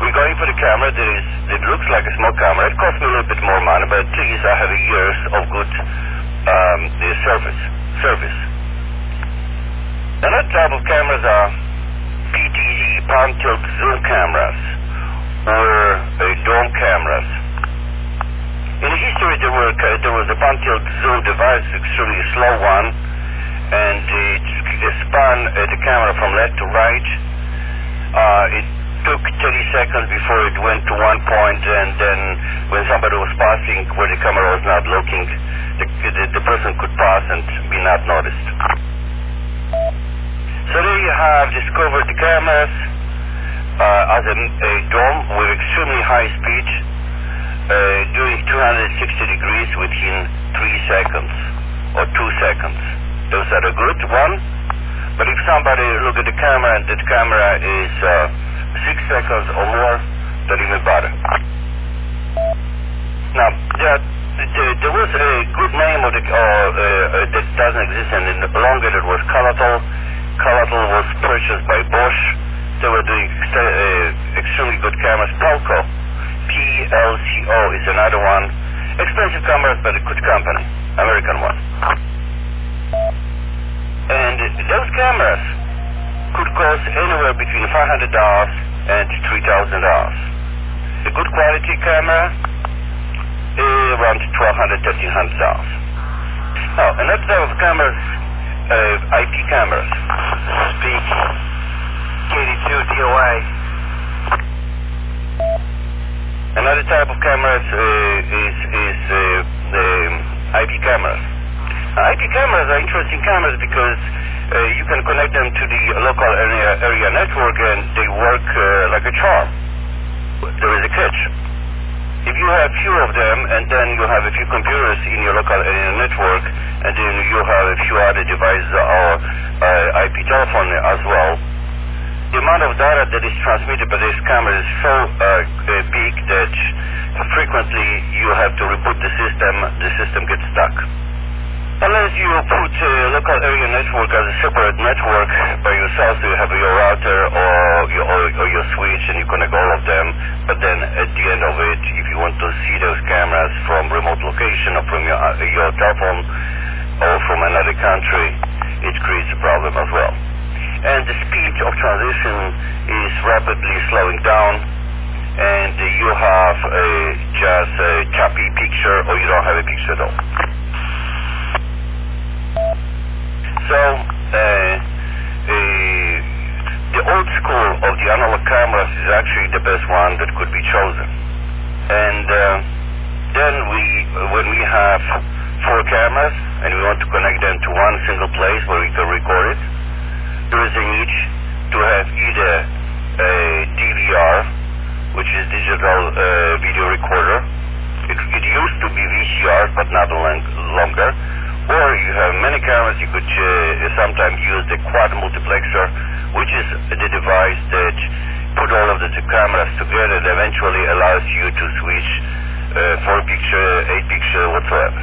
we're going for the camera. It looks like a small camera. It costs me a little bit more money, but at least I have years of good service. Another type of cameras are PTZ, palm tilt zoom cameras, or dome cameras. In the history, there was a palm tilt zoom device, extremely slow one, and it spun the camera from left to right. It took 30 seconds before it went to one point, and then when somebody was passing where the camera was not looking, the person could pass and be not noticed. So there you have discovered the cameras as a dome with extremely high speed, doing 260 degrees within 3 seconds or 2 seconds. Those are the good one. But if somebody look at the camera and that camera is 6 seconds or more, don't even bother. Now, there was a good name of that doesn't exist any longer. That was Calatal. Calatal was purchased by Bosch. They were doing extremely good cameras. Pelco, PLCO is another one. Expensive cameras, but a good company, American one. And those cameras could cost anywhere between $500 and $3,000. A good quality camera, around $1,200, $1,300. Now, another type of cameras, IP cameras. Speak. KD2 DOA. Another type of cameras is IP cameras. IP cameras are interesting cameras because you can connect them to the local area network and they work like a charm. There is a catch. If you have few of them and then you have a few computers in your local area network and then you have a few other devices or IP telephone as well, the amount of data that is transmitted by this camera is so big that frequently you have to reboot the system gets stuck. Unless you put a local area network as a separate network by yourself, so you have your router or your switch and you connect all of them, but then at the end of it, if you want to see those cameras from remote location or from your telephone or from another country, it creates a problem as well. And the speed of transition is rapidly slowing down, and you have just a choppy picture or you don't have a picture at all. So, the old school of the analog cameras is actually the best one that could be chosen. And then when we have 4 cameras and we want to connect them to one single place where we can record it, there is a need to have either a DVR, which is digital video recorder. It used to be VCR, but not longer. Or you have many cameras. You could sometimes use the quad multiplexer, which is the device that put all of the 2 cameras together and eventually allows you to switch 4 picture, 8 picture, whatsoever.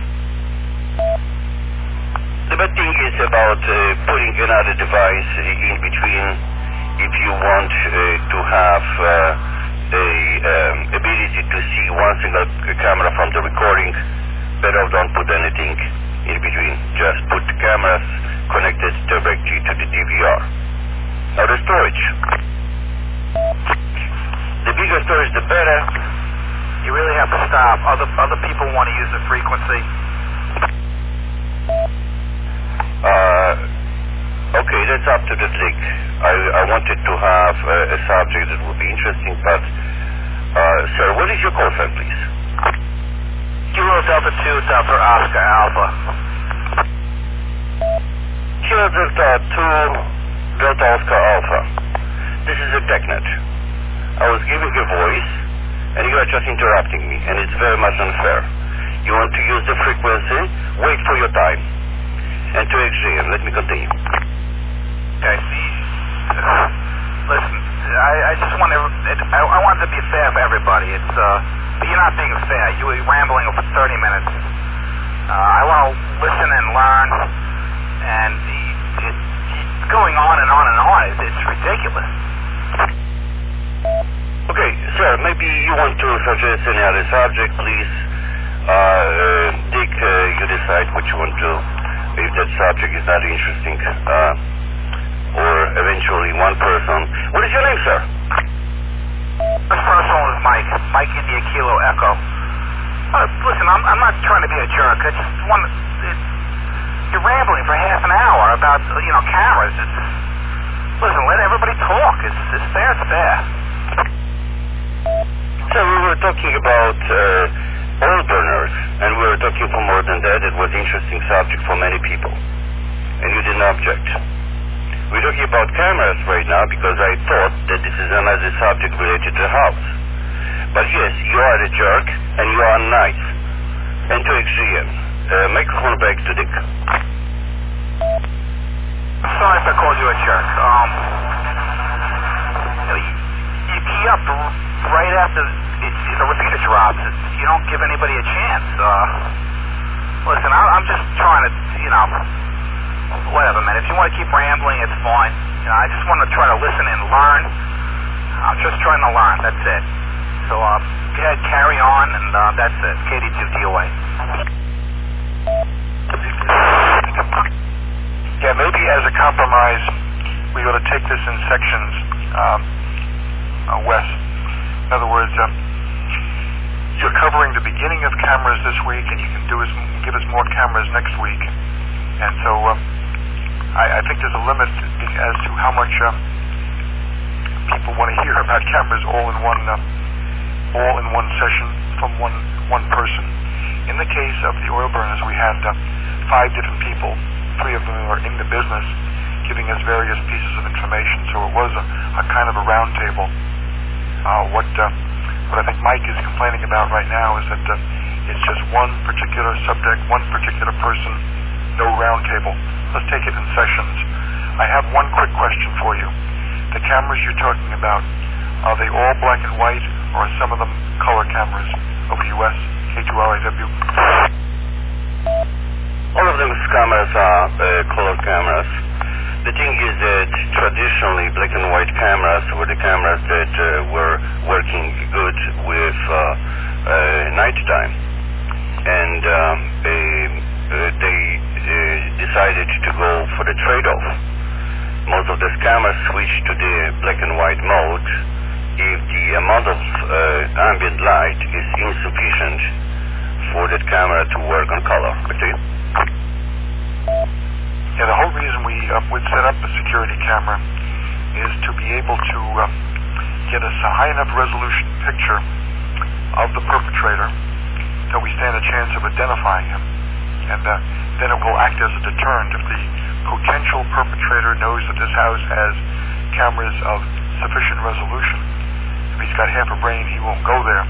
The bad thing is about putting another device in between. If you want to have the ability to see one single camera from the recording, better don't put anything in between. Just put the cameras connected directly to the DVR. Now the storage. The bigger storage, the better. You really have to stop. Other people want to use the frequency. Okay, that's up to the league. I wanted to have a subject that would be interesting, but sir, what is your call sign, please? Kilo Delta 2 Delta Oscar Alpha. Kilo Delta 2 Delta Oscar Alpha. This is a TechNet. I was giving a voice and you are just interrupting me, and it's very much unfair. You want to use the frequency, wait for your time. And to XGM, let me continue. Okay. Listen, I just want to, I want it to be fair for everybody. It's, but you're not being fair. You were rambling for 30 minutes. I want to listen and learn, and it's going on and on and on. It's ridiculous. Okay, sir, maybe you want to suggest any other subject, please. Dick, you decide which one to, if that subject is not interesting. Or eventually one person. What is your name, sir? This person is Mike. Mike India Kilo Echo. Listen, I'm not trying to be a jerk. I just want to... You're rambling for half an hour about, cameras. Listen, let everybody talk. It's fair, it's fair. So we were talking about oil burners, and we were talking for more than that. It was an interesting subject for many people, and you didn't object. We're talking about cameras right now because I thought that this is another subject related to the house. But yes, you are a jerk, and you are nice. And to extreme. Microphone back to Dick. Sorry if I called you a jerk. You key up right after the repeater drops. You don't give anybody a chance. Listen, I'm just trying to, whatever, man. If you want to keep rambling, it's fine. I just want to try to listen and learn. I'm just trying to learn. That's it. So, go ahead, carry on, and that's it. KD2 DOA. Yeah, maybe as a compromise, we ought to take this in sections, Wes. In other words, you're covering the beginning of cameras this week, and you can give us more cameras next week. And so I think there's a limit as to how much people want to hear about cameras all in one session from one person. In the case of the oil burners, we had 5 different people. 3 of them are in the business, giving us various pieces of information. So it was a kind of a round table. What I think Mike is complaining about right now is that it's just one particular subject, one particular person, no round table. Let's take it in sessions. I have one quick question for you. The cameras you're talking about, are they all black and white, or are some of them color cameras? Over US, K2RIW. All of those cameras are color cameras. The thing is that traditionally black and white cameras were the cameras that were working good with nighttime. And they decided to go for the trade-off. Most of these cameras switched to the black and white mode if the amount of ambient light is insufficient for that camera to work on color. Okay? Yeah, the whole reason we would set up a security camera is to be able to get us a high enough resolution picture of the perpetrator that we stand a chance of identifying him. And then it will act as a deterrent. If the potential perpetrator knows that this house has cameras of sufficient resolution, if he's got half a brain, he won't go there.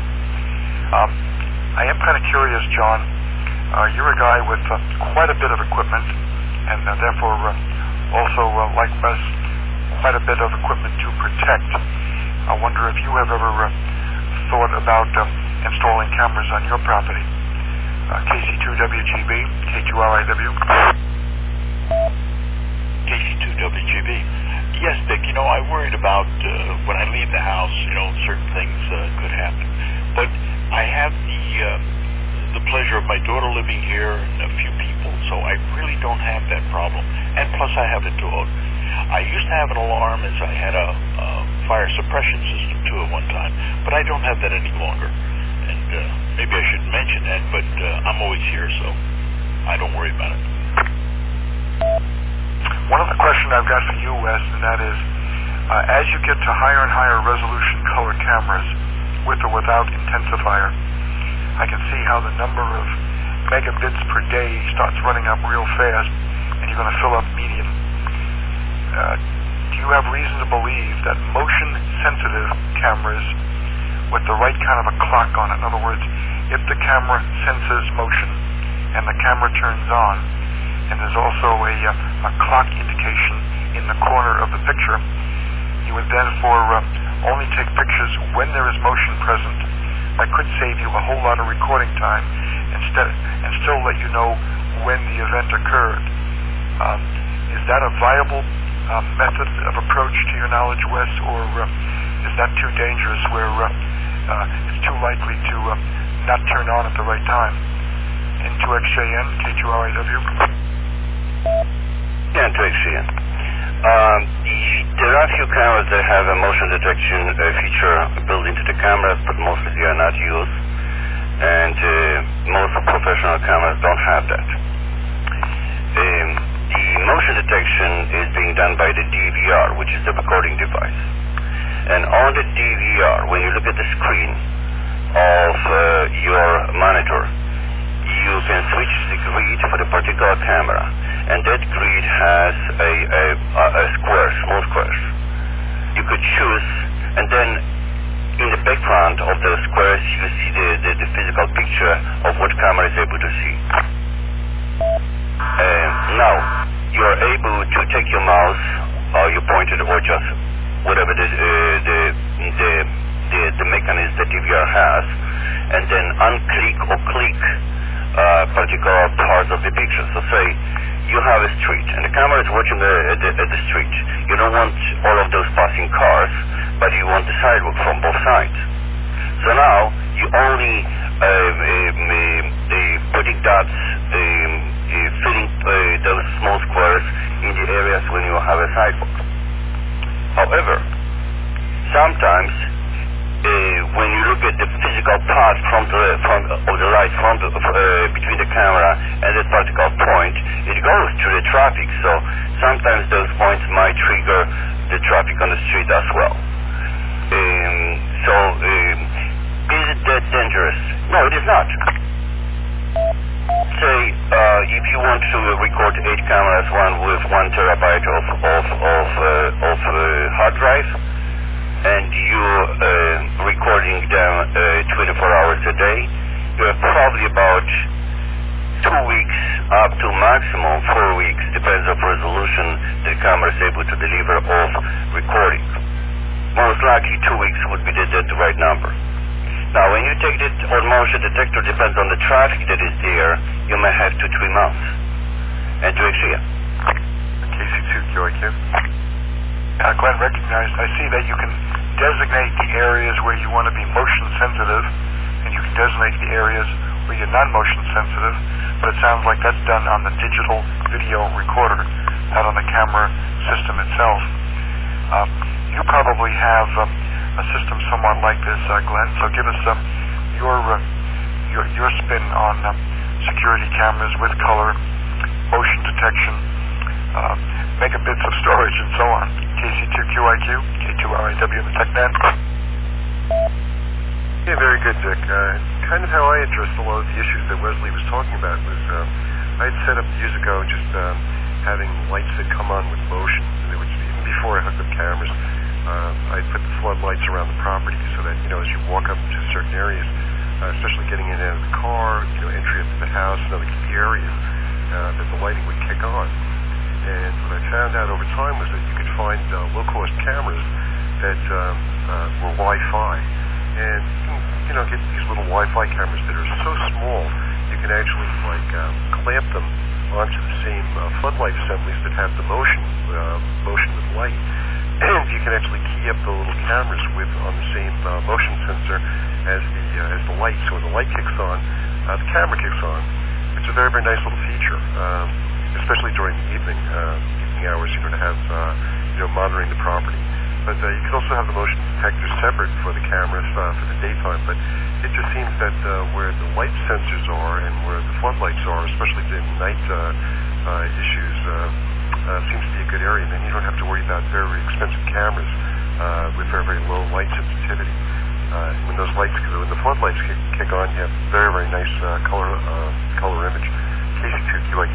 I am kind of curious, John. You're a guy with quite a bit of equipment, and therefore also, like us, quite a bit of equipment to protect. I wonder if you have ever thought about installing cameras on your property. KC2WGB, K2RIW. KC2WGB. Yes, Dick, I worried about when I leave the house, certain things could happen. But I have the pleasure of my daughter living here and a few people, so I really don't have that problem. And plus I have a dog. I used to have an alarm as I had a fire suppression system too at one time, but I don't have that any longer. And maybe I shouldn't mention that, but I'm always here, so I don't worry about it. One other question I've got for you, Wes, and that is, as you get to higher and higher resolution color cameras, with or without intensifier, I can see how the number of megabits per day starts running up real fast, and you're going to fill up medium. Do you have reason to believe that motion-sensitive cameras with the right kind of a clock on it, in other words, if the camera senses motion and the camera turns on, and there's also a clock indication in the corner of the picture, you would then only take pictures when there is motion present. That could save you a whole lot of recording time and still let you know when the event occurred. Is that a viable method of approach to your knowledge, Wes, or is that too dangerous where it's too likely to not turn on at the right time. N2XJN, K2RIW. Yeah, N2XJN. There are a few cameras that have a motion detection feature built into the cameras, but mostly they are not used. And most professional cameras don't have that. The motion detection is being done by the DVR, which is the recording device. And on the DVR, when you look at the screen of your monitor, you can switch the grid for the particular camera, and that grid has a square, small squares. You could choose, and then in the background of those squares, you see the physical picture of what camera is able to see. Now, you are able to take your mouse, or your pointer, or just whatever the mechanism the DVR has, and then unclick or click particular parts of the picture. So say you have a street, and the camera is watching the street. You don't want all of those passing cars, but you want the sidewalk from both sides. So now you only putting dots, filling those small squares in the areas when you have a sidewalk. However, sometimes when you look at the physical part of the light between the camera and that particular point, it goes to the traffic. So sometimes those points might trigger the traffic on the street as well. Is it that dangerous? No, it is not. Say, if you want to record 8 cameras, one with 1 terabyte of hard drive, and you're recording them 24 hours a day, you have probably about 2 weeks up to maximum 4 weeks, depends on resolution the camera is able to deliver of recording. Most likely 2 weeks would be the right number. Now, when you take it on motion detector, depends on the traffic that is there, you may have 2 to 3 months. And to actually, KC2QIQ. Glenn recognized, I see that you can designate the areas where you want to be motion sensitive, and you can designate the areas where you're non-motion sensitive, but it sounds like that's done on the digital video recorder, not on the camera system itself. You probably have a system somewhat like this, Glenn, so give us your spin on security cameras with color, motion detection, megabits of storage, and so on. KC2QIQ, K2RIW, the TechNet. Yeah, very good, Dick. Kind of how I addressed a lot of the issues that Wesley was talking about was I had set up years ago just having lights that come on with motion. Which, even before I hooked up cameras, I put the floodlights around the property so that, as you walk up to certain areas, especially getting in and out of the car, entry into the house and other key areas, that the lighting would kick on. And what I found out over time was that you could find low-cost cameras that were Wi-Fi. And you can, get these little Wi-Fi cameras that are so small, you can actually, clamp them onto the same floodlight assemblies that have the motion with light. And you can actually key up the little cameras on the same motion sensor as the light. So when the light kicks on, the camera kicks on. It's a very, very nice little feature, especially during the evening hours, to have monitoring the property. But you can also have the motion detector separate for the cameras for the daytime. But it just seems that where the light sensors are and where the floodlights are, especially the night issues, seems to be a good area. And then you don't have to worry about very, very expensive cameras with very, very low light sensitivity. When the floodlights kick on, you have very, very nice color image. KC2QIQ.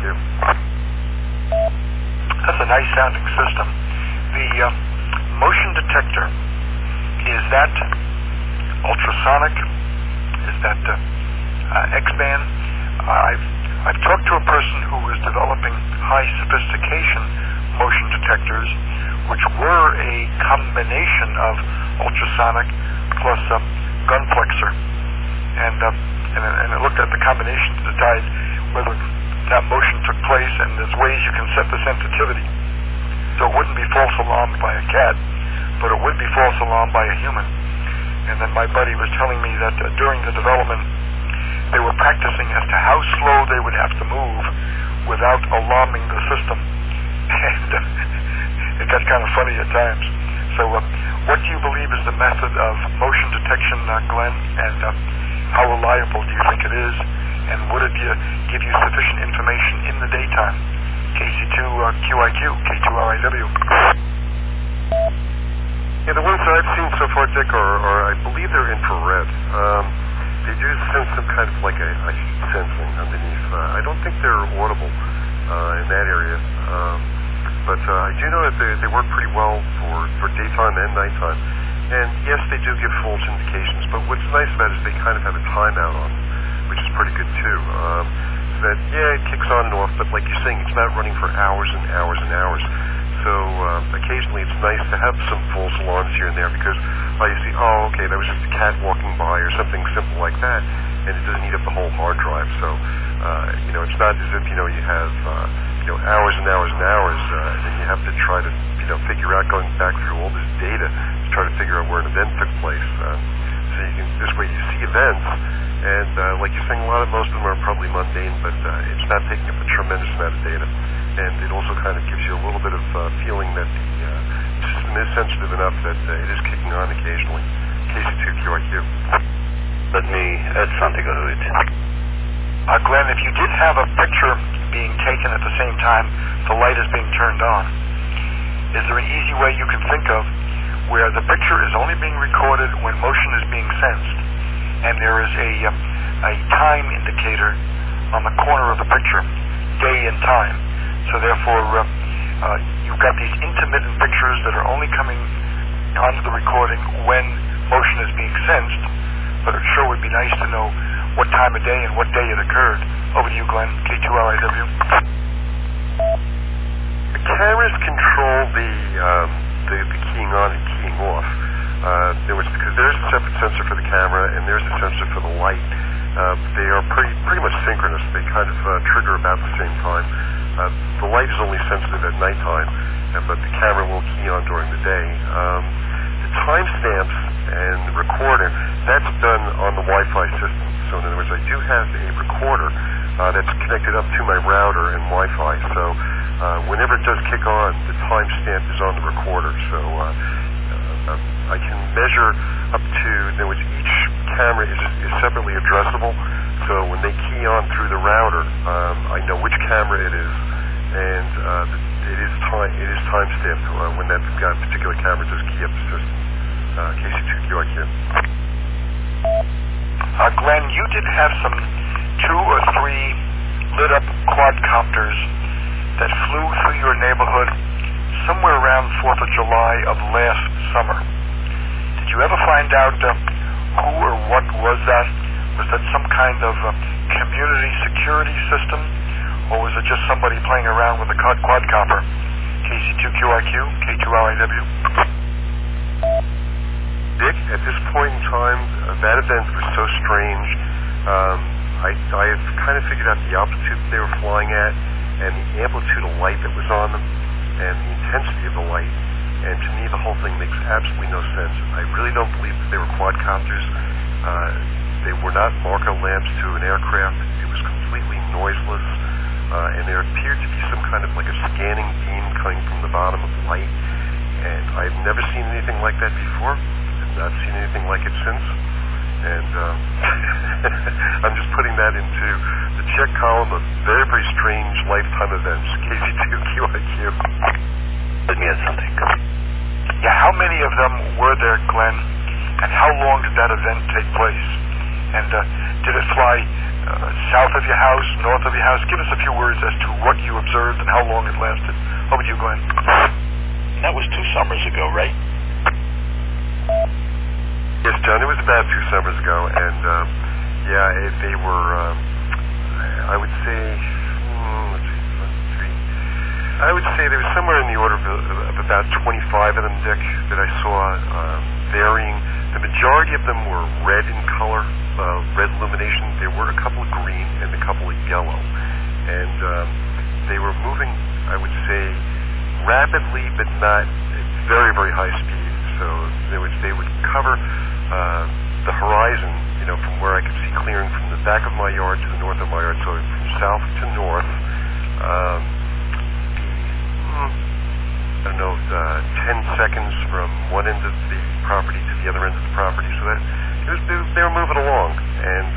That's a nice sounding system. The motion detector, is that ultrasonic? Is that X-band? I've talked to a person who was developing high sophistication motion detectors, which were a combination of ultrasonic plus gun flexor, and it looked at the combination to decide whether that motion took place, and there's ways you can set the sensitivity so it wouldn't be false alarmed by a cat, but it would be false alarmed by a human. And then my buddy was telling me that during the development, they were practicing as to how slow they would have to move without alarming the system. And it got kind of funny at times. So what do you believe is the method of motion detection, Glenn? And how reliable do you think it is? And would it give you sufficient information in the daytime? KC2QIQ, K2RIW. Yeah, the ones that I've seen so far, Dick, are I believe they're infrared. They do sense some kind of like a heat sensing underneath. I don't think they're audible in that area. But I do know that they work pretty well for daytime and nighttime. And yes, they do give false indications, but what's nice about it is they kind of have a timeout on them, which is pretty good too. So that, yeah, it kicks on and off, but like you're saying, it's not running for hours and hours and hours. So occasionally it's nice to have some false alarms here and there because you see, oh, okay, that was just a cat walking by or something simple like that, and it doesn't eat up the whole hard drive. So, it's not as if, you have, hours and hours and hours, and then you have to try to, figure out going back through all this data to try to figure out where an event took place. So you can, this way you see events, and like you're saying, most of them are probably mundane, but it's not taking up a tremendous amount of data. And it also kind of gives you a little bit of feeling that the system is sensitive enough that it is kicking on occasionally. KC2QIQ. Let me add something to it. Glenn, if you did have a picture being taken at the same time the light is being turned on, is there an easy way you can think of where the picture is only being recorded when motion is being sensed, and there is a time indicator on the corner of the picture, day and time? So therefore, you've got these intermittent pictures that are only coming onto the recording when motion is being sensed, but it sure would be nice to know what time of day and what day it occurred. Over to you, Glenn, K2RIW. The cameras control the keying on and keying off. Because there's a separate sensor for the camera and there's a sensor for the light. They are pretty much synchronous. They kind of trigger about the same time. The light is only sensitive at nighttime, but the camera will key on during the day. The timestamps and the recorder, that's done on the Wi-Fi system. So in other words, I do have a recorder that's connected up to my router and Wi-Fi. So whenever it does kick on, the timestamp is on the recorder. So I can measure up to, in other words, each camera is separately addressable. So when they key on through the router, I know which camera it is, and it is timestamped when that particular camera does key up the system. KC2QIQ. Glenn, you did have some 2 or 3 lit up quadcopters that flew through your neighborhood somewhere around 4th of July of last summer. Did you ever find out who or what was that? Was that some kind of community security system, or was it just somebody playing around with a quadcopter? KC2QIQ, K2RIW. Dick, at this point in time, that event was so strange. I have kind of figured out the altitude they were flying at and the amplitude of light that was on them and the intensity of the light. And to me, the whole thing makes absolutely no sense. I really don't believe that they were quadcopters. They were not marker lamps to an aircraft. It was completely noiseless. And there appeared to be some kind of like a scanning beam coming from the bottom of the light. And I've never seen anything like that before. I've not seen anything like it since. And I'm just putting that into the check column of very, very strange lifetime events. KC2QIQ. Let me add something. Yeah, how many of them were there, Glenn? And how long did that event take place? And did it fly south of your house, north of your house? Give us a few words as to what you observed and how long it lasted. Over to you, Glenn. That was 2 summers ago, right? Yes, John, it was about 2 summers ago, and they were, I would say, there was somewhere in the order of about 25 of them, Dick, that I saw varying. The majority of them were red in color, red illumination. There were a couple of green and a couple of yellow, and they were moving, I would say, rapidly, but not at very, very high speed. So they would cover the horizon, from where I could see clearing from the back of my yard to the north of my yard, so from south to north. 10 seconds from one end of the property to the other end of the property. So that they were moving along, and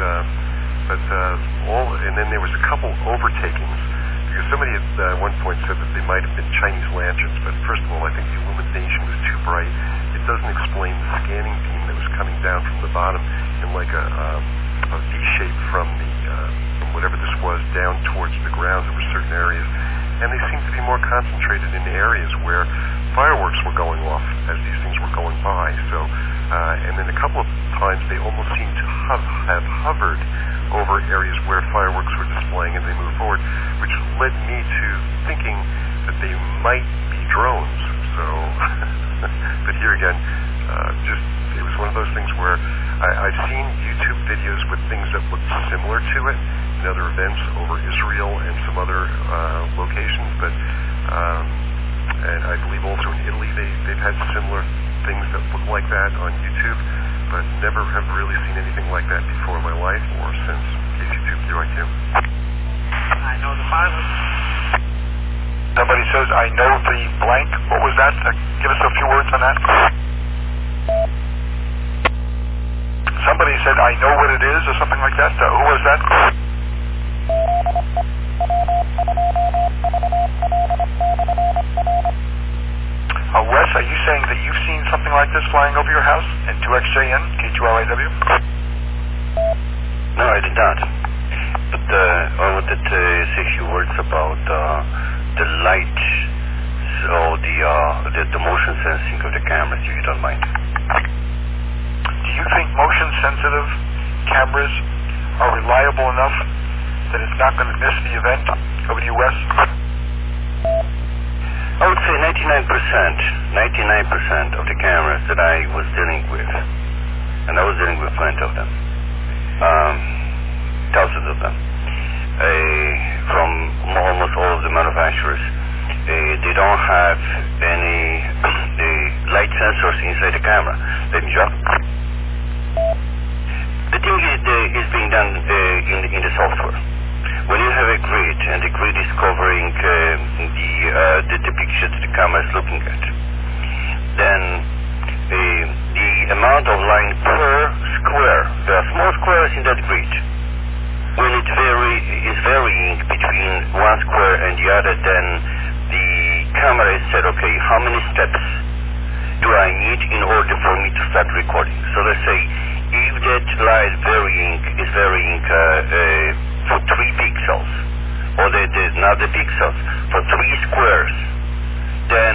then there was a couple overtakings, because somebody at one point said that they might have been Chinese lanterns, but first of all, I think the illumination was too bright. It doesn't explain the scanning beam that was coming down from the bottom in like a V shape from whatever this was down towards the ground. There were certain areas, and they seemed to be more concentrated in areas where fireworks were going off as these things were going by. So, and then a couple of times they almost seemed to have hovered over areas where fireworks were displaying, and they moved forward, which led me to thinking that they might be drones. So, but here again, it was one of those things where I've seen YouTube videos with things that looked similar to it in other events over Israel and some other locations, but and I believe also in Italy they've had similar things that look like that on YouTube, but never have really seen anything like that before in my life or since. KC2QIQ. I know the pilot. Somebody says, I know the blank. What was that? Give us a few words on that. Somebody said, I know what it is, or something like that. Who was that? Wes, are you saying that you've seen something like this flying over your house in 2XJN, K2LIW? No, I did not. But I wanted to say a few words about the light, so the motion sensing of the cameras, if you don't mind. Do you think motion-sensitive cameras are reliable enough that it's not going to miss the event over to you, Wes? I would say 99% of the cameras that I was dealing with, and I was dealing with plenty of them, thousands of them, from almost all of the manufacturers. They don't have any light sensors inside the camera. Let me drop. The thing is being done in the software. When you have a grid, and the grid is covering the picture that the camera is looking at, then the amount of line per square, there are small squares in that grid. When it is varying between one square and the other, then the camera is said, okay, how many steps do I need in order for me to start recording? So let's say if that light is varying for 3 pixels, or now the pixels for 3 squares, then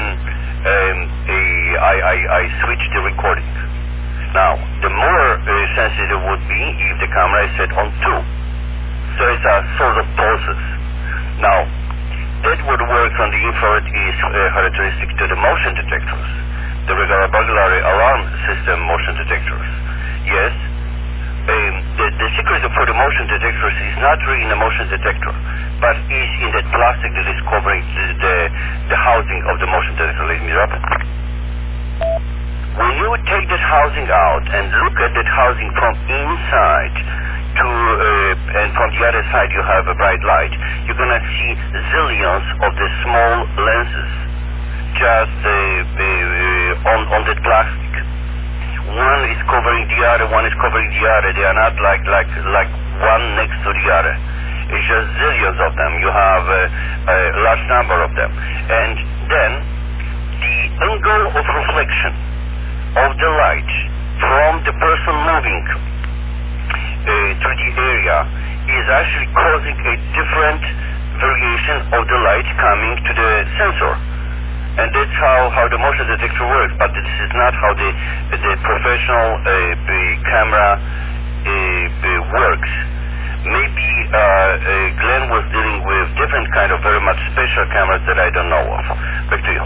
I switch the recording. Now, the more sensitive would be if the camera is set on 2. So it's a sort of pulses. Now, that would work on the infrared is characteristic to the motion detectors, the regular burglary alarm system motion detectors. Yes, the secret for the motion detectors is not really in the motion detector, but is in that plastic that is covering the housing of the motion detector. Let me drop it. When you take that housing out and look at that housing from inside and from the other side you have a bright light, you're going to see zillions of the small lenses just on that plastic. One is covering the other, one is covering the other. They are not like one next to the other. It's just zillions of them. You have a large number of them. And then the angle of reflection of the light from the person moving through the area is actually causing a different variation of the light coming to the sensor. And that's how the motion detector works, but this is not how the professional camera works. Maybe Glenn was dealing with different kind of very much special cameras that I don't know of. Back to you.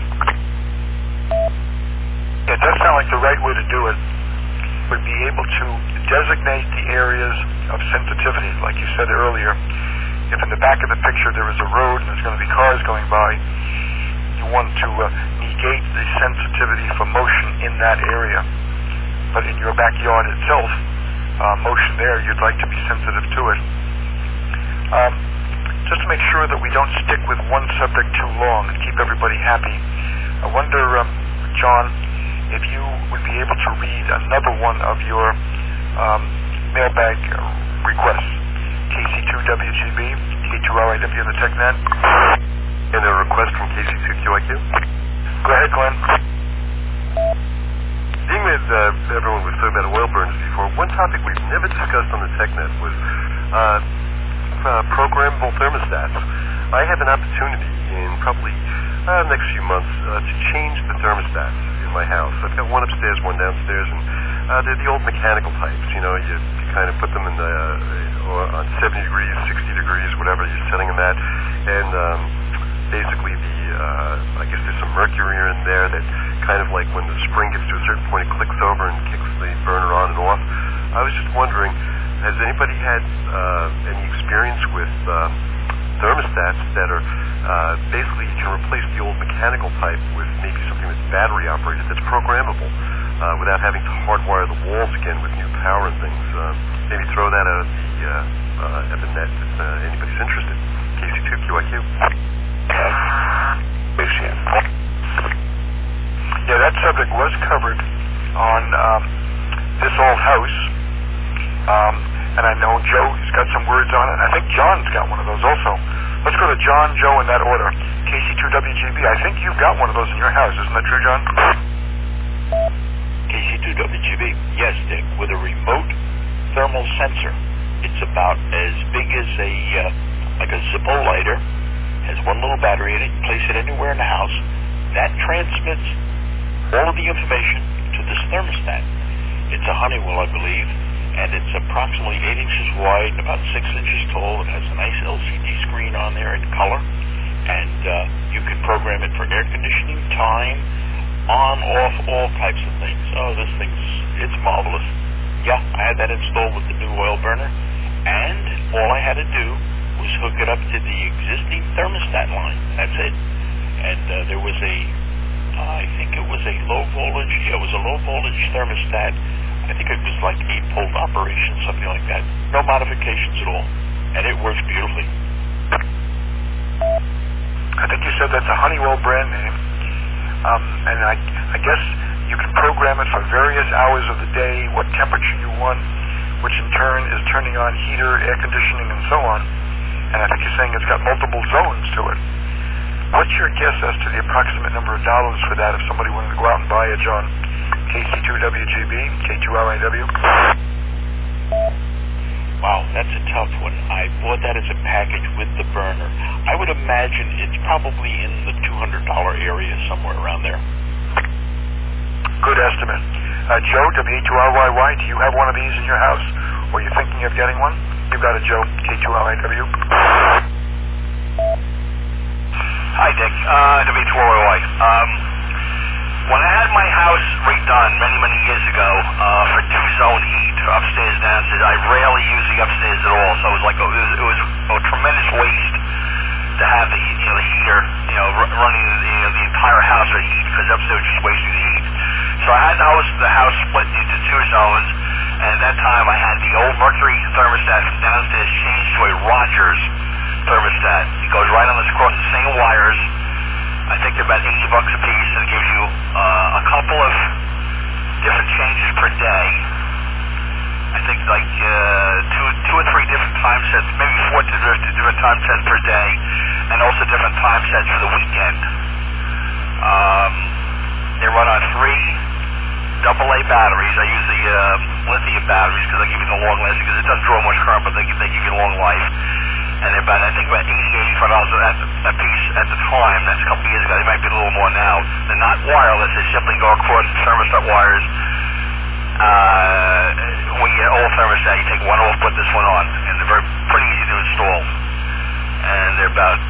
It does sound like the right way to do it would be able to designate the areas of sensitivity, like you said earlier. If in the back of the picture there is a road and there's going to be cars going by, you want to negate the sensitivity for motion in that area. But in your backyard itself, motion there, you'd like to be sensitive to it. Just to make sure that we don't stick with one subject too long and keep everybody happy, I wonder, John, if you would be able to read another one of your mailbag requests. KC2WGB, K2RIW in the TechNet. And a request from KC2QIQ. Go ahead, Glenn. Being that everyone was talking about oil burns before, one topic we've never discussed on the TechNet was programmable thermostats. I have an opportunity in probably next few months to change the thermostats in my house. I've got one upstairs, one downstairs, and they're the old mechanical types. You know, you kind of put them in on 70 degrees, 60 degrees, whatever you're setting them at, and basically I guess there's some mercury in there that kind of like when the spring gets to a certain point, it clicks over and kicks the burner on and off. I was just wondering, has anybody had any experience with thermostats that are basically you can replace the old mechanical type with maybe something that's battery operated, that's programmable, without having to hardwire the walls again with new power and things? Maybe throw that out at the net if anybody's interested. KC2QIQ. Yeah, that subject was covered on This Old House, and I know Joe's got some words on it. I think John's got one of those also. Let's go to John, Joe in that order. KC2WGB, I think you've got one of those in your house. Isn't that true, John? KC2WGB, yes, Dick, with a remote thermal sensor. It's about as big as like a Zippo lighter. Has one little battery in it. You place it anywhere in the house. That transmits all of the information to this thermostat. It's a Honeywell, I believe, and it's approximately 8 inches wide and about 6 inches tall. It has a nice LCD screen on there in color, and you can program it for air conditioning, time, on, off, all types of things. Oh, this it's marvelous. Yeah, I had that installed with the new oil burner, and all I had to do was hook it up to the existing thermostat line. That's it. And there was I think it was a low voltage, it was a low voltage thermostat. I think it was like 8-volt operation, something like that. No modifications at all. And it works beautifully. I think you said that's a Honeywell brand name. And I guess you can program it for various hours of the day, what temperature you want, which in turn is turning on heater, air conditioning, and so on. And I think you're saying it's got multiple zones to it. What's your guess as to the approximate number of dollars for that if somebody wanted to go out and buy it, John? KC2WGB, K2RIW? Wow, that's a tough one. I bought that as a package with the burner. I would imagine it's probably in the $200 area, somewhere around there. Good estimate. Joe, W2RYY, do you have one of these in your house? Or are you thinking of getting one? You got it, Joe. K2RIW. Hi, Dick. W2RYY. When I had my house redone many years ago for two-zone heat, upstairs, downstairs, I rarely use the upstairs at all. So it was like it was a tremendous waste to have the heater running the entire house for heat, because upstairs was just wasting the heat. So I had the house split into two zones, and at that time I had the old Mercury thermostat from downstairs changed to a Rogers thermostat. It goes right on across the same wires. I think they're about $80 a piece, and it gives you a couple of different changes per day. I think like two or three different time sets, maybe 4 different time sets per day, and also different time sets for the weekend. They run on 3 AA batteries. I use the lithium batteries because they give you the long lasting, because it doesn't draw much current, but they give you long life. And they're about, I think, about $80, $85 a piece at the time. That's a couple of years ago. They might be a little more now. They're not wireless. They simply go across thermostat wires. When you get an old thermostat, you take one off, put this one on, and they're pretty easy to install. And they're about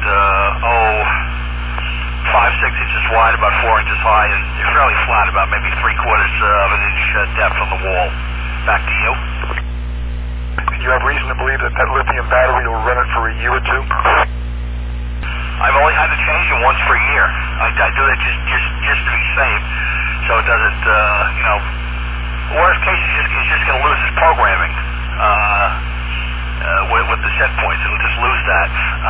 5-6 inches wide, about 4 inches high, and they're fairly flat, about maybe 3/4 of an inch depth on the wall. Back to you. You have reason to believe that lithium battery will run it for a year or two? I've only had to change it once per year. I do that just to be safe, so it doesn't, worst case, he's just going to lose his programming with the set points. It'll just lose that.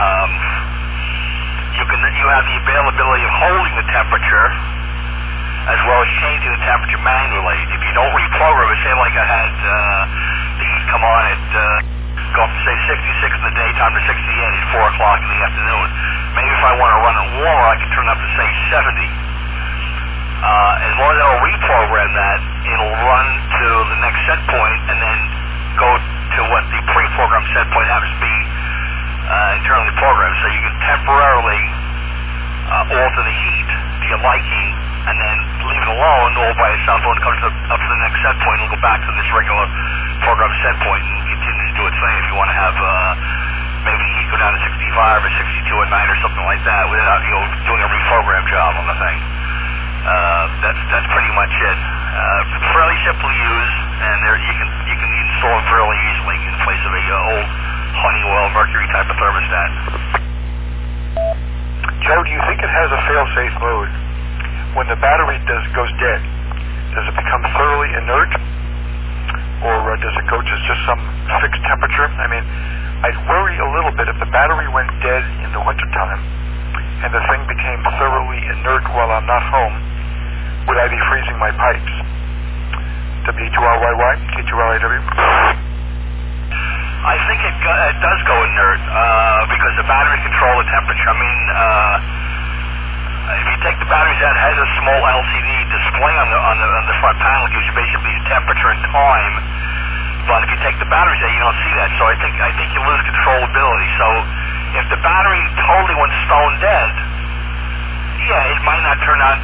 You have the availability of holding the temperature as well as changing the temperature manually. If you don't reprogram it, say like I had the heat come on at go from say 66 in the daytime to 68 at 4 o'clock in the afternoon. Maybe if I want to run it warmer, I can turn it up to say 70. As long as I don't reprogram that, it'll run to the next set point and then go to what the pre-programmed set point happens to be internally programmed. So you can temporarily alter the heat to your liking and then leave it alone all by itself when it comes up to the next set point. It'll go back to this regular program set point and continue to do its thing if you want to have maybe heat go down to 65 or 62 at night or something like that without doing a reprogram job on the thing. That's pretty much it. Fairly simple to use, and you can install it fairly easily in place of a old Honeywell Mercury type of thermostat. Joe, do you think it has a fail-safe mode? When the battery goes dead, does it become thoroughly inert, or does it go to just some fixed temperature? I mean, I'd worry a little bit if the battery went dead in the wintertime and the thing became thoroughly inert while I'm not home. Would I be freezing my pipes? W2RYY, K2LIW. I think it does go inert because the battery control the temperature. I mean, if you take the batteries out, it has a small LCD display on the front panel. It gives you basically the temperature and time. But if you take the batteries out, you don't see that. So I think you lose controllability. So if the battery totally went stone dead, yeah, it might not turn on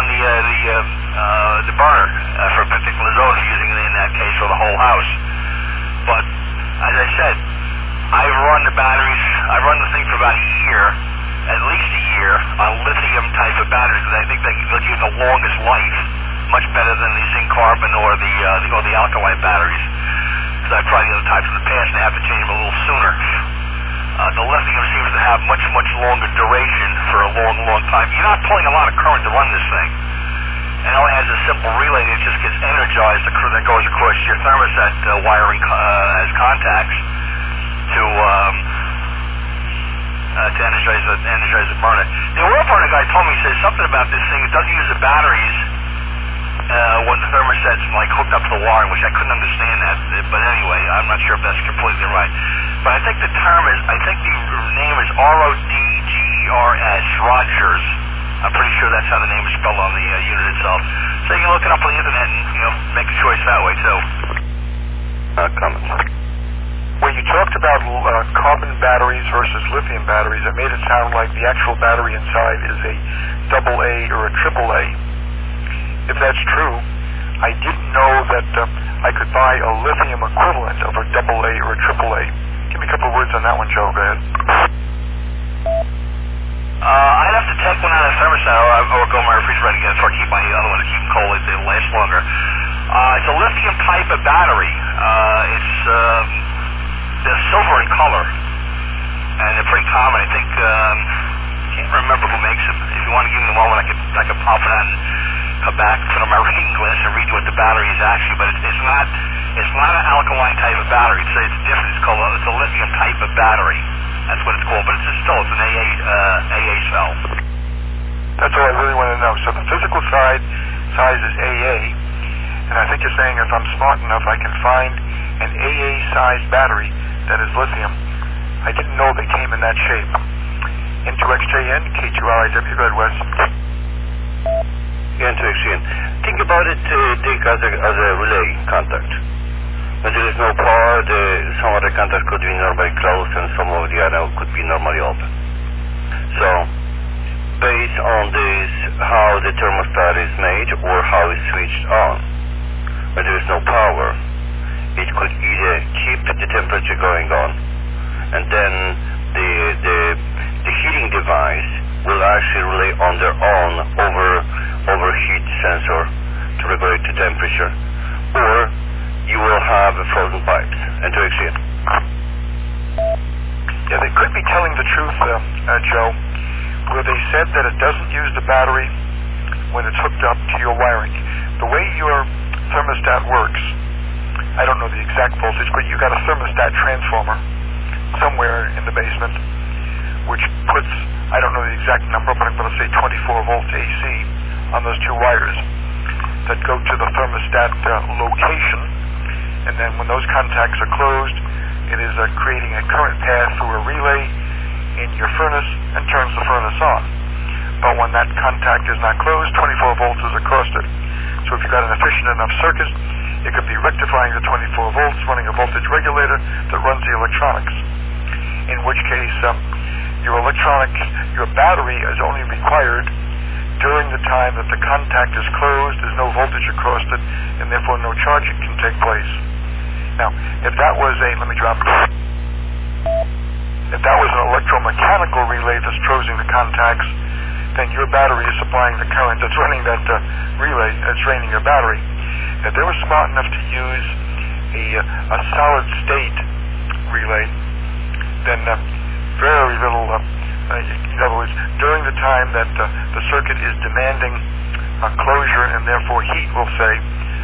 the burner for a particular zone if you're using it in that case for the whole house. But as I said, I've run the batteries. I've run the thing for about a year, at least a year, on lithium type of batteries because I think they'll give the longest life, much better than the zinc carbon or the alkaline batteries. Because I've tried the other types in the past and I have to change them a little sooner. The lithium seems to have much longer duration for a long time. You're not pulling a lot of current to run this thing. And it only has a simple relay that just gets energized that goes across your thermostat wiring as contacts to energize the burner. The oil burner guy told me, he says something about this thing. It doesn't use the batteries when the thermostat's like hooked up to the wiring, which I couldn't understand that. But anyway, I'm not sure if that's completely right. But I think the name is RODGERS, Rogers. I'm pretty sure that's how the name is spelled on the unit itself. So you can look it up on the internet and make a choice that way too. Comments. When you talked about carbon batteries versus lithium batteries, it made it sound like the actual battery inside is a AA or a AAA. If that's true, I didn't know that I could buy a lithium equivalent of a AA or a AAA. Give me a couple of words on that one, Joe. Go ahead. I'd have to take one out of the thermostat or go to my refrigerator again so I keep my other one to keep them cold. They'll last longer. It's a lithium type of battery. They're silver in color, and they're pretty common. I think can't remember who makes them. If you want to give me the moment, I could pop it out and come back, put on my reading glass, and read you what the battery is actually. But it's not an alkaline type of battery. It's different. It's a lithium type of battery. That's what it's called. But it's an AA cell. That's all I really want to know. So the physical size is AA, and I think you're saying if I'm smart enough, I can find an AA-sized battery that is lithium. I didn't know they came in that shape. N2XJN, K2LIW, go ahead, Wes. N2XJN. Think about it, Dick, as a relay contact. When there is no power, some of the contacts could be normally closed and some of the other could be normally open. So, based on this, how the thermostat is made or how it's switched on, when there is no power, it could either keep the temperature going on, and then the heating device will actually relay on their own over heat sensor to regulate the temperature, or you will have frozen pipes. And to exit. Yeah, they could be telling the truth, Joe. where they said that it doesn't use the battery when it's hooked up to your wiring. The way your thermostat works, I don't know the exact voltage, but you got a thermostat transformer somewhere in the basement, which puts, I don't know the exact number, but I'm going to say 24 volts AC on those two wires that go to the thermostat location, and then when those contacts are closed, it is creating a current path through a relay in your furnace and turns the furnace on. But when that contact is not closed, 24 volts is across it. So if you've got an efficient enough circuit, it could be rectifying the 24 volts, running a voltage regulator that runs the electronics. In which case, your battery is only required during the time that the contact is closed, there's no voltage across it, and therefore no charging can take place. Now, if that was an electromechanical relay that's closing the contacts, then your battery is supplying the current that's running that relay, that's draining your battery. If they were smart enough to use a solid state relay, then very little, in other words, during the time that the circuit is demanding closure and therefore heat, we'll say,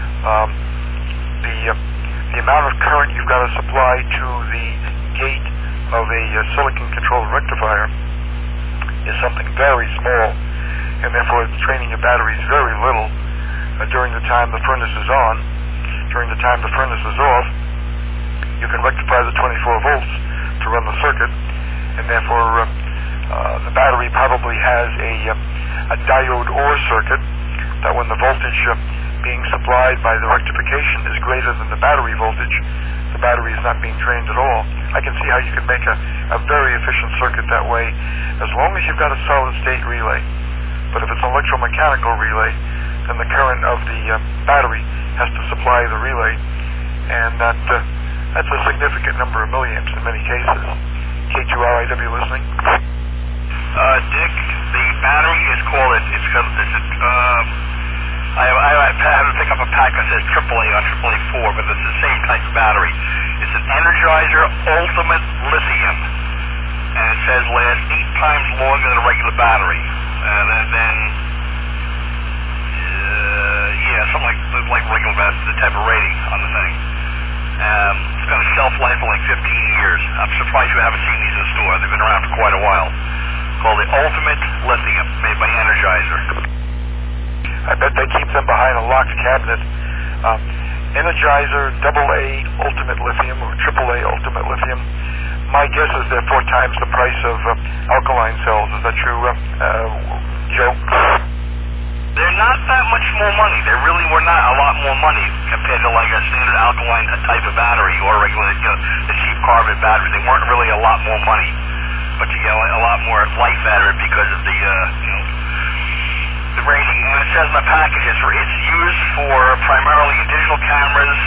the amount of current you've got to supply to the gate of a silicon-controlled rectifier is something very small, and therefore it's draining your batteries very little during the time the furnace is on. During the time the furnace is off, you can rectify the 24 volts to run the circuit, and therefore the battery probably has a diode OR circuit that when the voltage being supplied by the rectification is greater than the battery voltage, the battery is not being drained at all. I can see how you could make a very efficient circuit that way, as long as you've got a solid state relay. But if it's an electromechanical relay, then the current of the battery has to supply the relay, and that's a significant number of milliamps in many cases. K2RIW listening? Dick, the battery is called, I had to pick up a pack that says AAA on AAA4, but it's the same type of battery. It's an Energizer Ultimate Lithium, and it says lasts 8 times longer than a regular battery. Something like regular battery, the type of rating on the thing. It's got a shelf life of like 15 years. I'm surprised you haven't seen these in the store. They've been around for quite a while. Called the Ultimate Lithium, made by Energizer. I bet they keep them behind a locked cabinet. Energizer AA Ultimate Lithium or AAA Ultimate Lithium. My guess is they're 4 times the price of alkaline cells. Is that true, Joe? They're not that much more money. They really were not a lot more money compared to like a standard alkaline type of battery or regular, the cheap carbon battery. They weren't really a lot more money, but you get a lot more life out of it because of the rating. And it says in the package it's used for primarily digital cameras,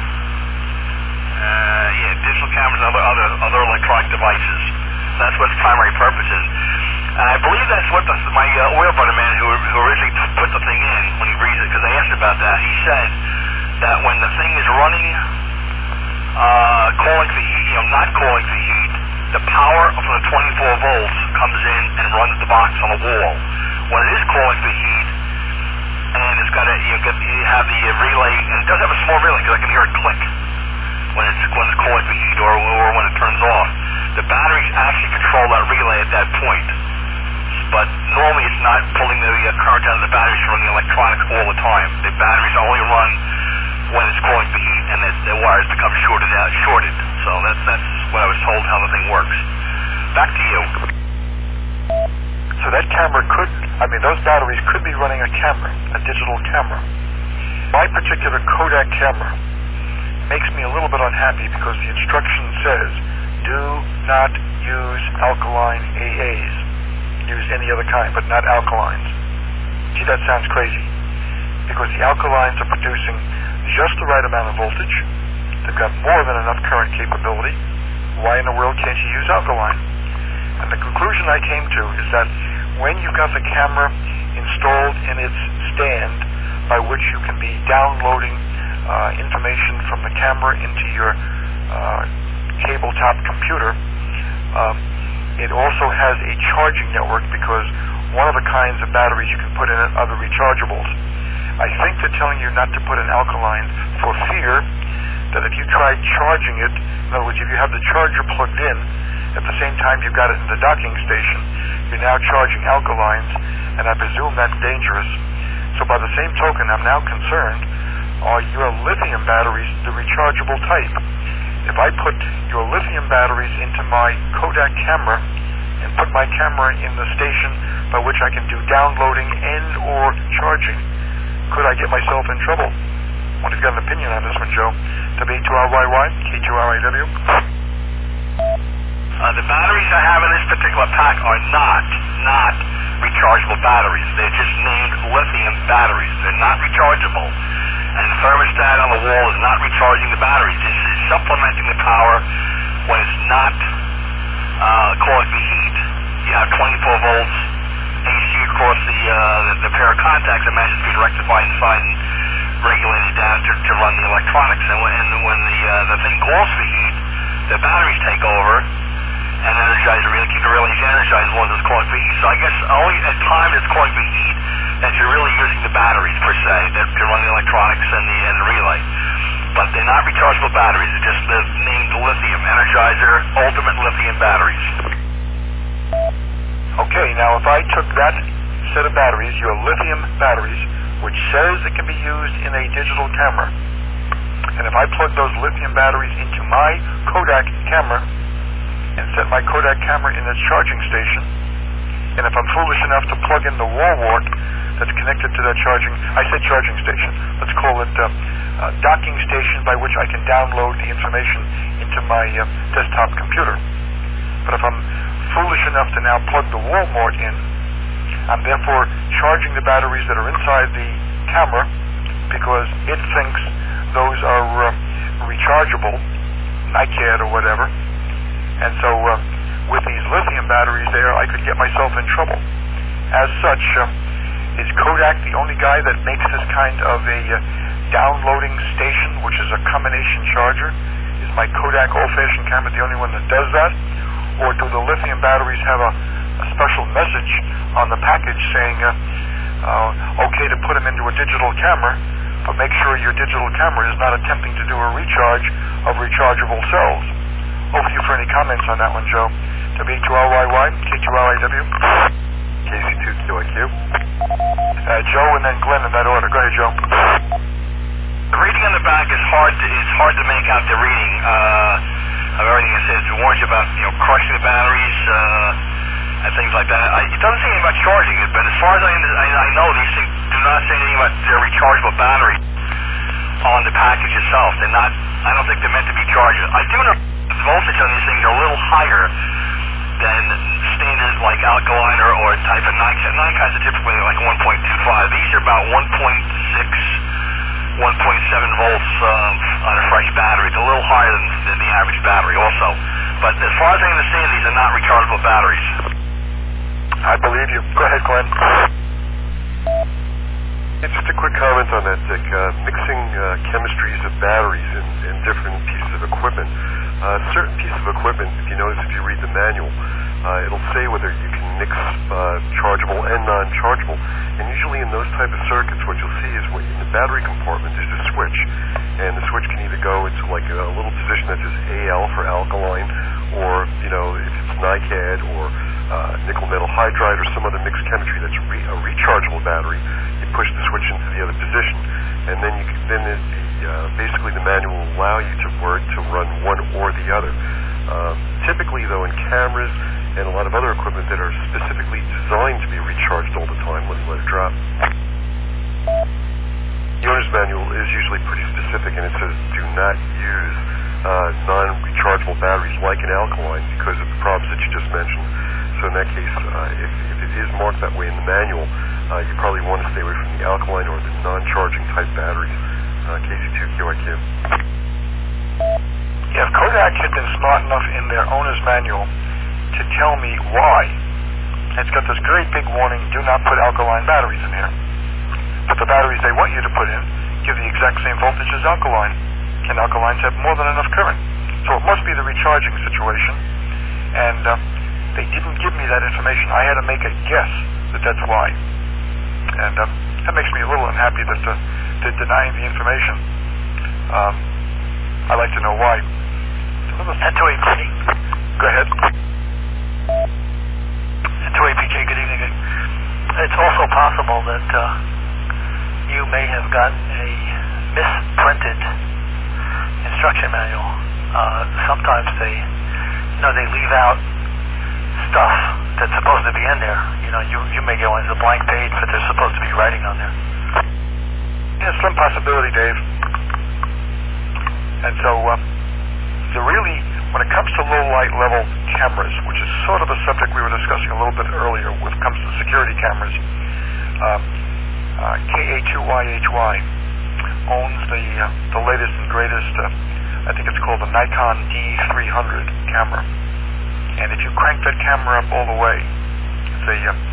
digital cameras and other electronic devices. That's what its primary purpose is. And I believe that's what my oil butter man who originally put the thing in, when he reads it, because I asked about that, he said that when the thing is running, calling for heat, not calling for heat, the power from the 24 volts comes in and runs the box on the wall. When it is calling for heat, and it's got you have the relay, and it does have a small relay because I can hear it click when it's calling for heat or when it turns off. The batteries actually control that relay at that point. But normally it's not pulling the current out of the batteries from the electronics all the time. The batteries only run when it's calling for heat, and the wires become shorted. So that's what I was told how the thing works. Back to you. So that camera those batteries could be running a camera, a digital camera. My particular Kodak camera makes me a little bit unhappy because the instruction says, do not use alkaline AAs. Use any other kind, but not alkalines. Gee, that sounds crazy. Because the alkalines are producing just the right amount of voltage. They've got more than enough current capability. Why in the world can't you use alkaline? And the conclusion I came to is that when you've got the camera installed in its stand by which you can be downloading information from the camera into your tabletop computer, it also has a charging network because one of the kinds of batteries you can put in it are the rechargeables. I think they're telling you not to put an alkaline for fear that if you try charging it, in other words, if you have the charger plugged in, at the same time you've got it in the docking station, you're now charging alkalines, and I presume that's dangerous. So by the same token, I'm now concerned, are your lithium batteries the rechargeable type? If I put your lithium batteries into my Kodak camera and put my camera in the station by which I can do downloading and or charging, could I get myself in trouble? I wonder if you've got an opinion on this one, Joe. W2RYY, K2RIW. The batteries I have in this particular pack are not rechargeable batteries. They're just named lithium batteries. They're not rechargeable. And the thermostat on the wall is not recharging the batteries. This is supplementing the power when it's not causing the heat. You have 24 volts AC across the pair of contacts. I imagine it's being rectified inside and regulated down to run the electronics. And when the thing calls for heat, the batteries take over and energize it, really keep it really energized as long as it's calling for heat. So I guess only at time it's calling for heat that you're really using the batteries per se that can run the electronics and the relay. But they're not rechargeable batteries. They're just named lithium Energizer Ultimate Lithium batteries. Okay, now if I took that set of batteries, your lithium batteries, which says it can be used in a digital camera, and if I plug those lithium batteries into my Kodak camera and set my Kodak camera in its charging station, and if I'm foolish enough to plug in the wall wart that's connected to that charging, I said charging station, let's call it docking station by which I can download the information into my desktop computer. But if I'm foolish enough to now plug the wall wart in, I'm therefore charging the batteries that are inside the camera because it thinks those are rechargeable, NiCad or whatever. And so with these lithium batteries there, I could get myself in trouble. As such, is Kodak the only guy that makes this kind of a downloading station, which is a combination charger? Is my Kodak old-fashioned camera the only one that does that? Or do the lithium batteries have a special message on the package saying, okay to put them into a digital camera, but make sure your digital camera is not attempting to do a recharge of rechargeable cells? Over to you for any comments on that one, Joe. W2RYY, K2RIW. KC2QIQ. Joe and then Glenn in that order. Go ahead, Joe. The reading on the back is hard to make out the reading of everything it says. It warns you about crushing the batteries and things like that. It doesn't say anything about charging it, but as far as I know, these things do not say anything about their rechargeable battery on the package itself. They're not. I don't think they're meant to be charged. I do know the voltage on these things are a little higher than standard like alkaline or type of NiCad. NiCads are typically like 1.25. These are about 1.6, 1.7 volts on a fresh battery. It's a little higher than the average battery also. But as far as I understand, these are not rechargeable batteries. I believe you. Go ahead, Glenn. Just a quick comment on that, Dick. Mixing chemistries of batteries in different pieces of equipment. Certain pieces of equipment, if you notice, if you read the manual, it'll say whether you can mix chargeable and non-chargeable. And usually in those type of circuits, what you'll see is in the battery compartment, there's a switch. And the switch can either go into like a little position that says AL for alkaline, or, if it's NiCad or nickel metal hydride or some other mixed chemistry that's a rechargeable battery, you push the switch into the other position. And then basically the manual will allow you to run one or the other. Typically, though, in cameras and a lot of other equipment that are specifically designed to be recharged all the time, let it drop. The owner's manual is usually pretty specific, and it says do not use non-rechargeable batteries like an alkaline because of the problems that you just mentioned. So in that case, if it is marked that way in the manual, you probably want to stay away from the alkaline or the non-charging type batteries. KC2QIQ. If Kodak had been smart enough in their owner's manual to tell me why, it's got this great big warning, do not put alkaline batteries in here. But the batteries they want you to put in give the exact same voltage as alkaline. Can alkalines have more than enough current? So it must be the recharging situation. And they didn't give me that information. I had to make a guess that that's why. And that makes me a little unhappy that they're denying the information. I'd like to know why. Go ahead. N2APJ, good evening. It's also possible that you may have gotten a misprinted instruction manual. Sometimes they leave out stuff that's supposed to be in there. You may go into the blank page, but there's supposed to be writing on there. Yeah, slim possibility, Dave. And so, when it comes to low light level cameras, which is sort of a subject we were discussing a little bit earlier when it comes to security cameras, KA2YHY owns the latest and greatest, I think it's called the Nikon D300 camera. And if you crank that camera up all the way, it's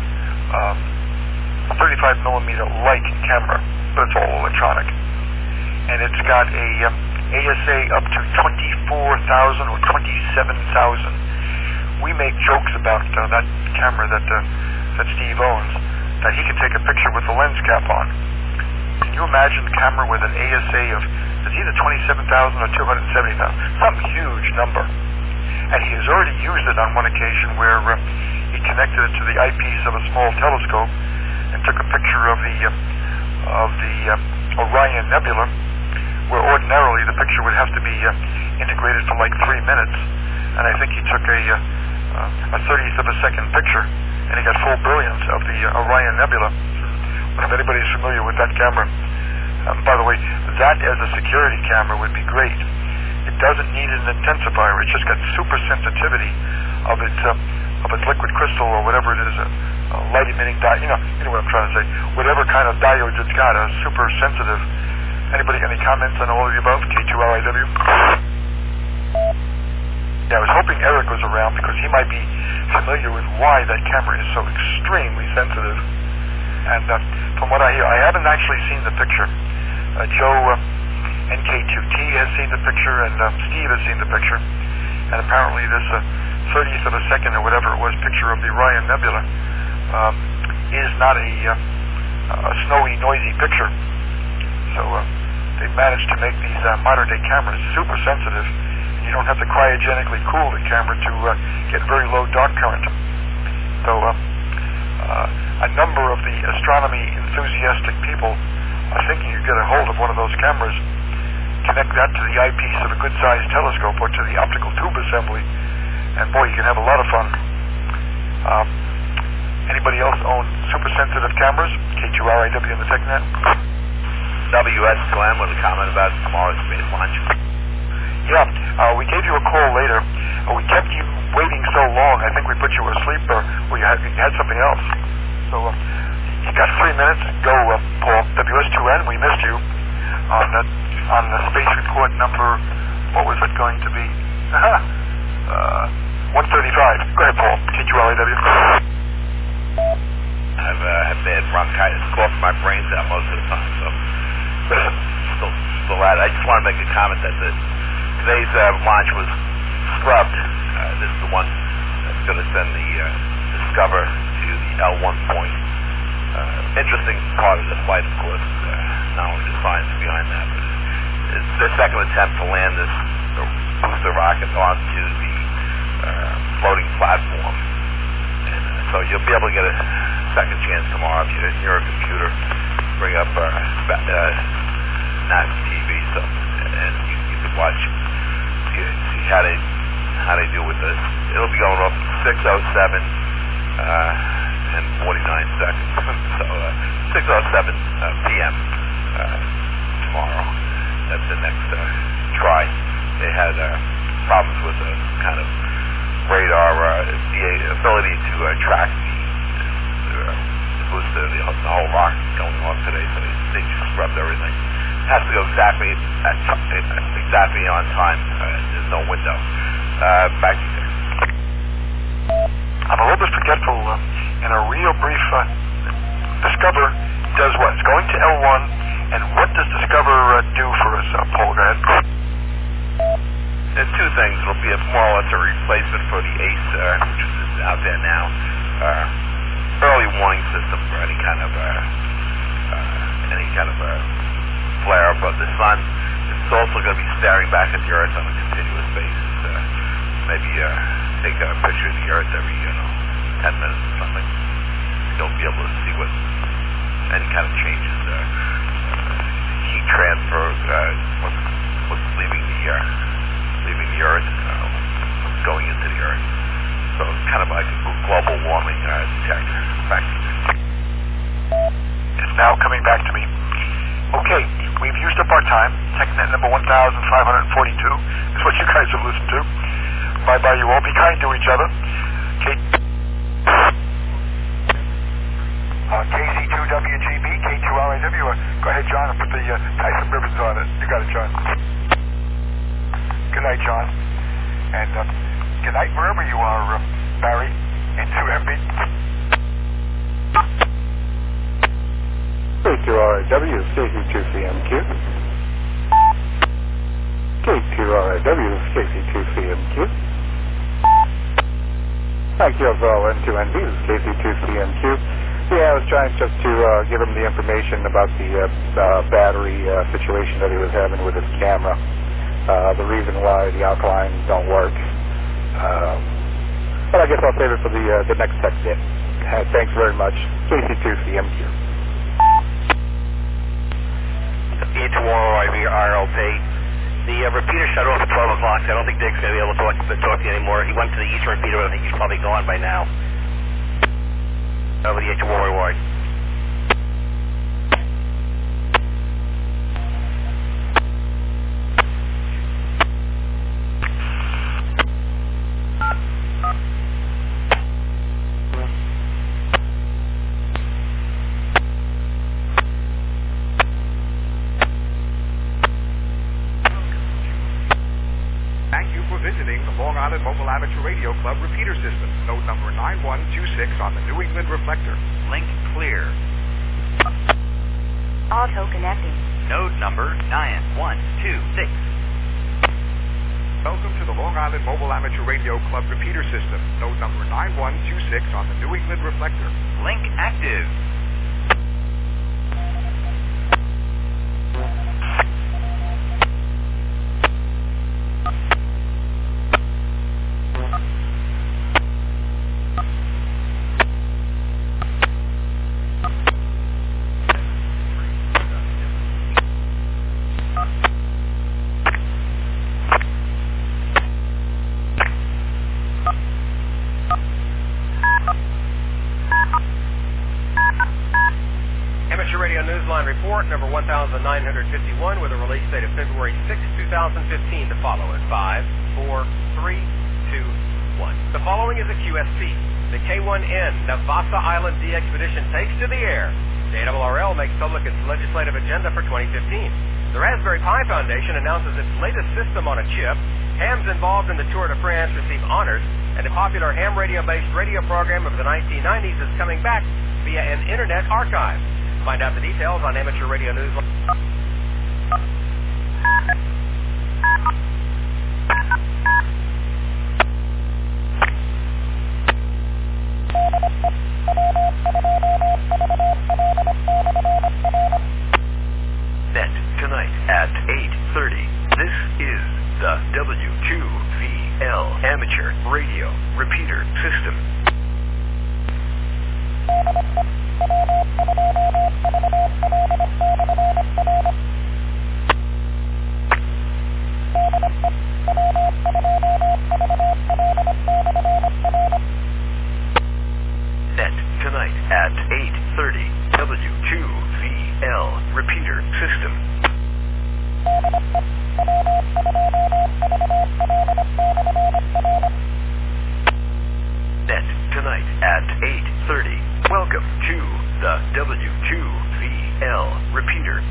a 35 millimeter light camera, but it's all electronic. And it's got a ASA up to 24,000 or 27,000. We make jokes about that camera that Steve owns, that he can take a picture with the lens cap on. Can you imagine a camera with an ASA of, it's either 27,000 or 270,000, some huge number. And he has already used it on one occasion where he connected it to the eyepiece of a small telescope and took a picture of the Orion Nebula, where ordinarily the picture would have to be integrated for like 3 minutes. And I think he took a 30th of a second picture, and he got full brilliance of the Orion Nebula. If anybody's familiar with that camera, by the way, that as a security camera would be great. It doesn't need an intensifier. It's just got super sensitivity of its liquid crystal or whatever it is, a light emitting diode. You know what I'm trying to say. Whatever kind of diodes it's got, super sensitive. Anybody got any comments on all of the above? K2RIW? Yeah, I was hoping Eric was around because he might be familiar with why that camera is so extremely sensitive. And from what I hear, I haven't actually seen the picture. Joe NK2T has seen the picture, and Steve has seen the picture. And apparently this 30th of a second or whatever it was picture of the Orion Nebula is not a snowy, noisy picture. So they've managed to make these modern-day cameras super sensitive. You don't have to cryogenically cool the camera to get very low dark current. So a number of the astronomy enthusiastic people are thinking you get a hold of one of those cameras, connect that to the eyepiece of a good-sized telescope or to the optical tube assembly, and boy, you can have a lot of fun. Anybody else own super sensitive cameras? K2RIW in the TechNet? WS2M with a comment about tomorrow's space launch. Yeah, we gave you a call later. We kept you waiting so long. I think we put you asleep, or you had something else. So you got 3 minutes. Go, Paul. WS2N. We missed you on the space report number. What was it going to be? 135. Go ahead, Paul. K2RIW. I've had bad bronchitis, coughing my brains out most of the time. So still at it. I just want to make a comment that today's launch was scrubbed. This is the one that's going to send the Discover to the L1 point. Interesting part of the flight, of course, not only the science behind that, but it's their second attempt to land this booster rocket onto the floating platform. And so you'll be able to get a second chance tomorrow if you're a computer. Bring up NASA TV stuff, and you can watch, see how they do with this. It'll be going off 6:07 and 49 seconds. So 6:07 p.m. Tomorrow. That's the next try. They had problems with a kind of radar, the ability to track the booster, the whole rocket going off today. So they just scrubbed everything. It has to go exactly on time. There's no window. Back to you. I'm a little bit forgetful. In a real brief, Discover does what? It's going to L1, and what does Discover do for us, Paul? Go ahead. There's two things. It'll be more or less a replacement for the ACE, which is out there now. Early warning system for any kind of flare-up of the sun. It's also going to be staring back at the Earth on a continuous basis. Maybe take a picture of the Earth every 10 minutes or something. You'll be able to see what any kind of changes, heat transfer, what's leaving the Earth, going into the Earth. So it's kind of like a global warming detector. Back to you. It's now coming back to me. Okay, we've used up our time. TechNet number 1542 is what you guys have listened to. Bye-bye, you all. Be kind to each other. KC2WGB, K2RAW. Go ahead, John, and put the tie some ribbons on it. You got it, John. Good night, John. And good night wherever you are, Barry, in 2MB. K2RAW, KC2CMQ. K2RAW, KC2CMQ. Thank you overall, N2NB, this is KC2CMQ. Yeah, I was trying just to give him the information about the battery situation that he was having with his camera. The reason why the alkalines don't work. But I guess I'll save it for the next tech bit. Thanks very much. KC2CMQ. A2RLP. The repeater shut off at 12 o'clock, so I don't think Dick's going to be able to talk to you anymore. He went to the Eastern repeater, but I think he's probably gone by now. Over the A2RY. Visiting the Long Island Mobile Amateur Radio Club repeater system, node number 9126 on the New England reflector. Link clear. Auto connecting. Node number 9126. Welcome to the Long Island Mobile Amateur Radio Club repeater system, node number 9126 on the New England reflector. Link active. Report number 1951 with a release date of February 6, 2015 to follow in 5, 4, 3, 2, 1. The following is a QSP. The K1N Navassa Island D expedition takes to the air. The ARRL makes public its legislative agenda for 2015. The Raspberry Pi Foundation announces its latest system on a chip. Hams involved in the Tour de France receive honors, and the popular ham radio-based radio program of the 1990s is coming back via an internet archive. Find out the details on Amateur Radio News. Net tonight at 8:30. This is the W2VL Amateur Radio Repeater System. Net tonight at 8:30. W2VL Repeater System. Net tonight at 8:30. Welcome to the W2VL Repeater.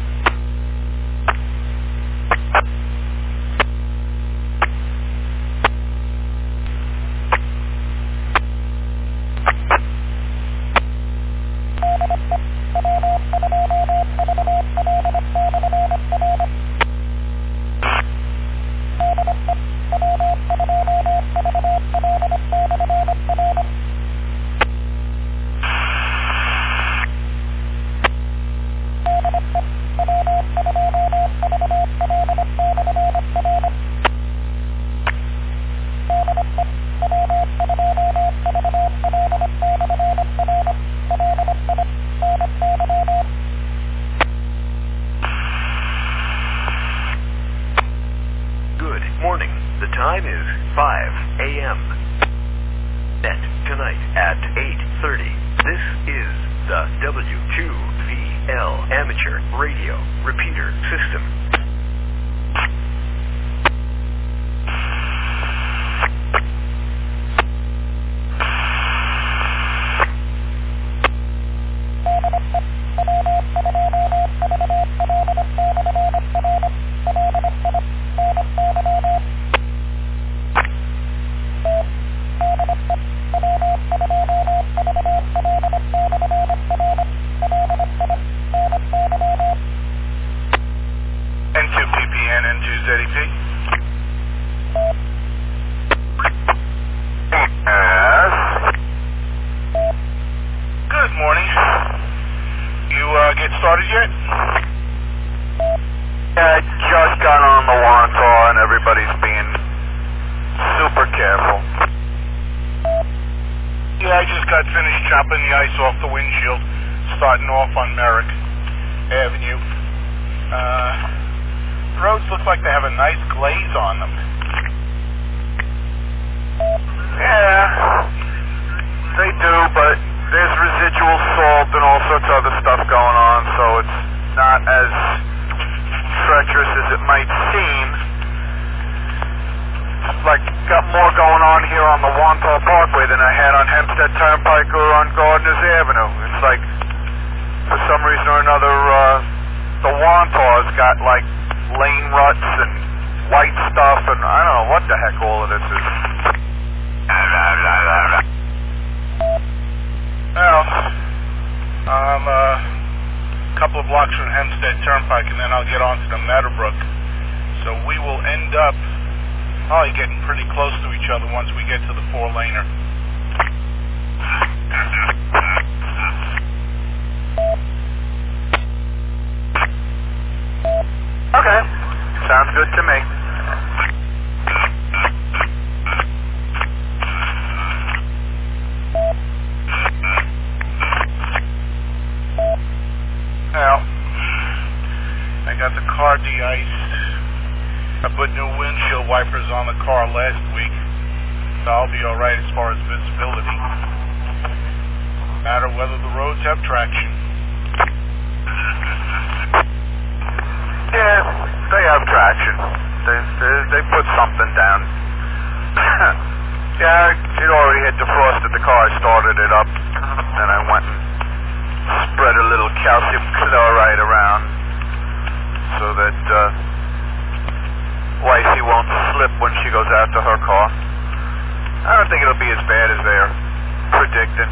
The time is 5 a.m. Net tonight at 8:30. This is the W2VL Amateur Radio Repeater System. N2PPN, N2ZEP. Yes. Good morning. You get started yet? Yeah, I just got on the Wantaw and everybody's being super careful. Yeah, I just got finished chopping the ice off the windshield, starting off on Merrick Avenue. The roads look like they have a nice glaze on them. Yeah, they do, but there's residual salt and all sorts of other stuff going on, so it's not as treacherous as it might seem. Like, got more going on here on the Wantaw Parkway than I had on Hempstead Turnpike or on Gardner's Avenue. It's like, for some reason or another, the Wantaw's got, like, lane ruts and white stuff, and I don't know what the heck all of this is. Well, I'm a couple of blocks from Hempstead Turnpike, and then I'll get on to the Meadowbrook. So we will end up probably getting pretty close to each other once we get to the 4-laner. Okay, sounds good to me. Well, I got the car de-iced. I put new windshield wipers on the car last week, so I'll be alright as far as visibility. Matter whether the roads have traction. Yeah, they have traction. They put something down. Yeah, it already had defrosted the car. I started it up, and I went and spread a little calcium chloride around so that wifey won't slip when she goes out to her car. I don't think it'll be as bad as they're predicting.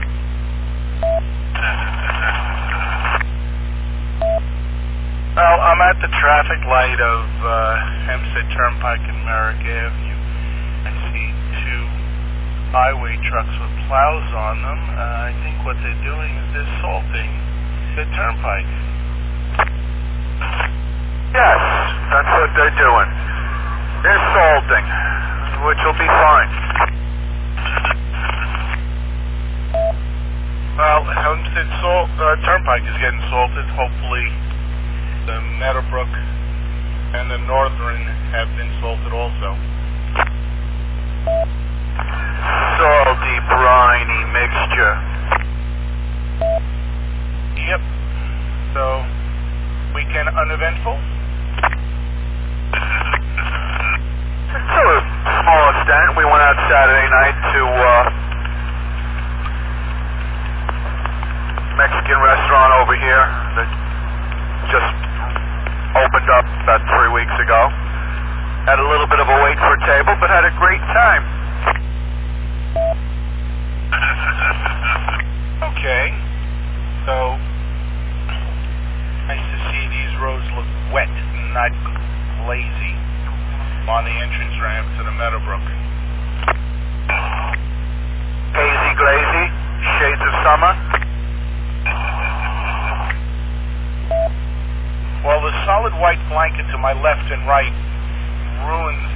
Well, I'm at the traffic light of Hempstead Turnpike and Merrick Avenue. I see two highway trucks with plows on them. I think what they're doing is they're salting the turnpike. Yes, that's what they're doing. They're salting, which will be fine. Well, Hempstead Turnpike is getting salted. Hopefully the Meadowbrook and the Northern have been salted also. Salty, briny mixture. Yep. So, weekend uneventful? To a small extent. We went out Saturday night to Mexican restaurant over here that just opened up about 3 weeks ago. Had a little bit of a wait for a table, but had a great time. Okay. So, nice to see these roads look wet and not lazy on the entrance ramp to the Meadowbrook. Hazy glazy, shades of summer. Well, the solid white blanket to my left and right ruins